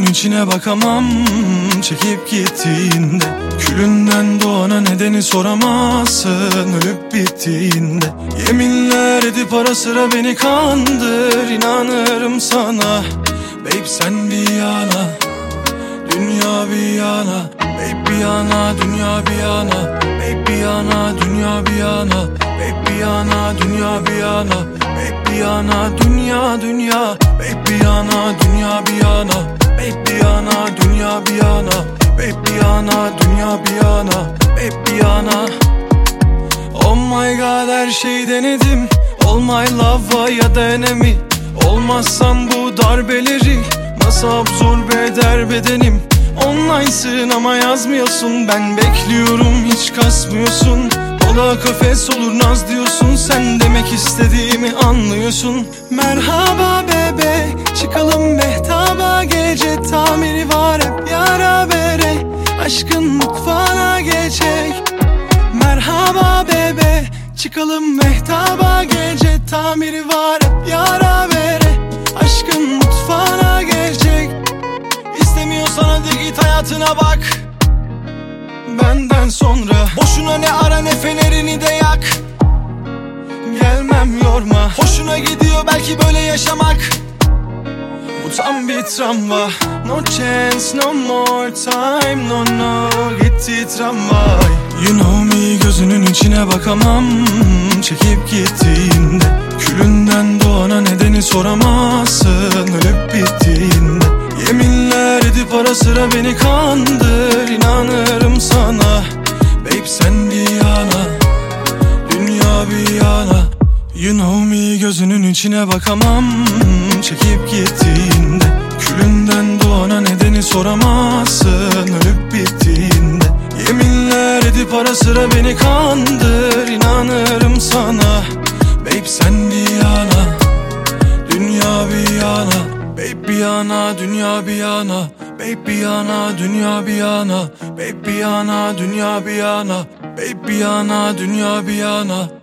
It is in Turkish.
içine bakamam çekip gittiğinde. Külünden doğana nedeni soramazsın ölüp bittiğinde. Yeminler edip ara sıra beni kandır, inanırım sana. Babe sen bir yana, dünya bir yana. Babe bir yana, dünya bir yana. Babe bir yana, dünya bir yana. Babe bir yana, dünya bir yana. Babe bir yana, dünya dünya. Babe bir yana, dünya bir yana. Babe bir yana, dünya bir yana. Babe bir yana, dünya bir yana. Babe bir yana. Oh my god, her şeyi denedim. All my love ya da enemy. Olmazsan bu darbeleri nasıl absorbe eder bedenim? Online'sın ama yazmıyorsun. Ben bekliyorum hiç kasmıyorsun. Ola kafes olur naz diyorsun. Sen demek istediğimi anlıyorsun. Merhaba bebe, çıkalım mehtaba. Gece tamiri var hep yara bere. Aşkın mutfağına geçecek. Merhaba bebe, çıkalım mehtaba. Gece tamiri var hep yara bere. Aşkın mutfağına geçecek. İstemiyorsan hadi git hayatına bak. Benden sonra boşuna ne ara ne fenerini de yak. Gelmem yorma, hoşuna gidiyor belki böyle yaşamak. Bu tam bir travma. No chance, no more time, no no. Gitti tramvay. You know me, gözünün içine bakamam çekip gittiğinde. Külünden doğana nedeni soramazsın ölüp bittiğinde. Yeminler edip ara sıra beni kandır, inanırım sana. Babe sen bir yana, dünya bir yana. You know me, gözünün içine bakamam çekip gittiğinde. Külünden doğana nedeni soramazsın ölüp bittiğinde. Yeminler edip ara sıra beni kandır, inanırım sana. Babe sen bir yana, dünya bir yana. Babe bir yana, dünya bir yana. Babe bir yana, dünya bir yana. Babe bir yana, dünya bir yana. Babe bir yana, dünya bir yana.